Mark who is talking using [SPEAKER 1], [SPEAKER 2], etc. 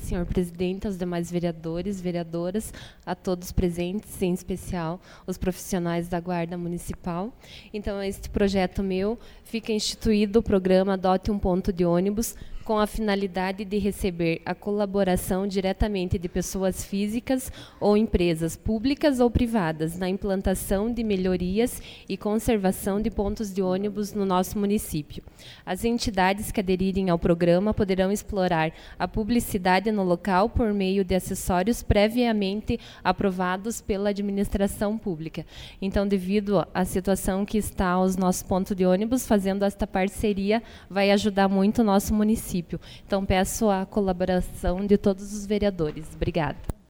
[SPEAKER 1] senhor presidente, aos demais vereadores, vereadoras, a todos presentes, em especial os profissionais da Guarda Municipal. Então, este projeto meu fica instituído o programa Adote um Ponto de Ônibus, com a finalidade de receber a colaboração diretamente de pessoas físicas ou empresas públicas ou privadas na implantação de melhorias e conservação de pontos de ônibus no nosso município. As entidades que aderirem ao programa poderão explorar a publicidade no local por meio de acessórios previamente aprovados pela administração pública. Então, devido à situação que está os nossos pontos de ônibus, fazendo esta parceria vai ajudar muito o nosso município. Então, peço a colaboração de todos os vereadores. Obrigada.